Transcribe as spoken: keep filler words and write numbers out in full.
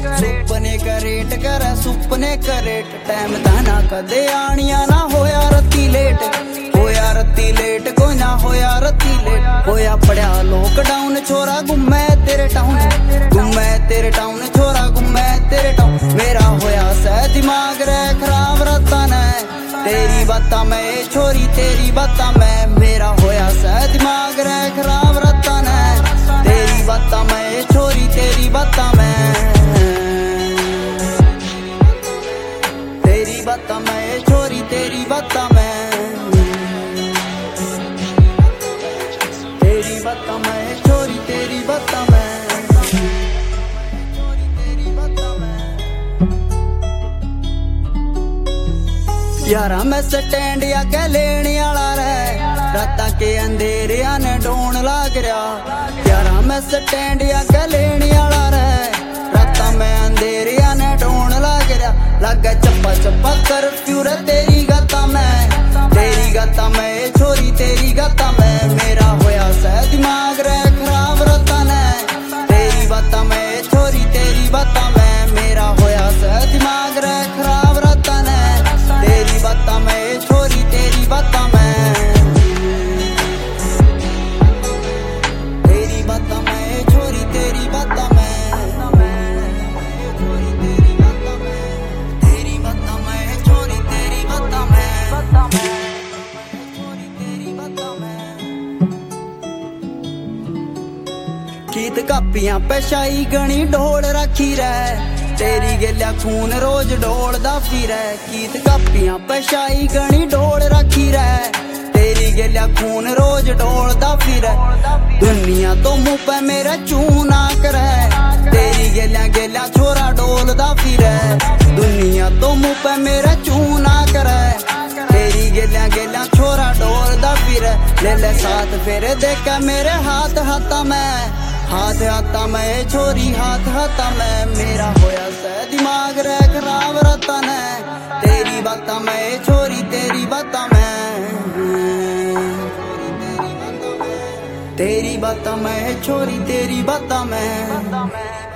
सुपने crate कर सुपने crate time ताना कदे आनिया ना होया रत्ती लेट होया रत्ती लेट कोई ना होया रत्ती लेट होया पड़ा लॉकडाउन छोरा गुम्मे तेरे टाउन गुम्मे तेरे टाउन छोरा गुम्मे तेरे टाउन मेरा होया सह दिमाग रे खराब रत्ता ने तेरी बाता में छोरी तेरी बाता में मेरा होया सह दिमाग रे खराब रत्ता ने तेरी बाता में छोरी तेरी बाता में तेरी बाता में छोरी तेरी बाता में तेरी बाता में छोरी तेरी बाता में यारा मैं स्टैंड या कह लेने आला रे राता के अंधेरिया ने ढूंढ लाग रहा यारा मैं स्टैंड या कह लेने आला रे राता में अंधेरिया ने ढूंढ लाग रहा लगे चप्पा चप्पा कर्फ्यू रे तेरी गाता में तेरी गाता में छोरी तेरी गाता में मेरा होया सह दिमाग रे खराब रता ने तेरी बाता में छोरी तेरी बाता में मेरा होया सह दिमाग रे खराब रता ने तेरी बाता में छोरी तेरी बाता में तेरी बाता में छोरी तेरी बाता में तेरी बाता में छोरी तेरी बाता में गीत कापियां पेशाई गणी ढोल रखी रे तेरी गेल्या खून रोज ढोलदा फिरे गीत कापियां पेशाई गणी ढोल रखी रे तेरी गेल्या खून रोज ढोलदा फिरे दुनिया तो मुंह पे मेरे चूना करे तेरी गेल्या गेल्या छोरा ढोलदा फिरे दुनिया तो मुंह पे मेरे चूना करे तेरी गेल्या गेल्या छोरा ढोलदा फिरे ले ले साथ फेरे देखा मेरे हाथ हाथा में हाथ हाथा में छोरी हाथ हाथा में मेरा होया सह दिमाग रे खराब रता ने तेरी बाता में छोरी तेरी बाता में तेरी बाता में छोरी तेरी बाता में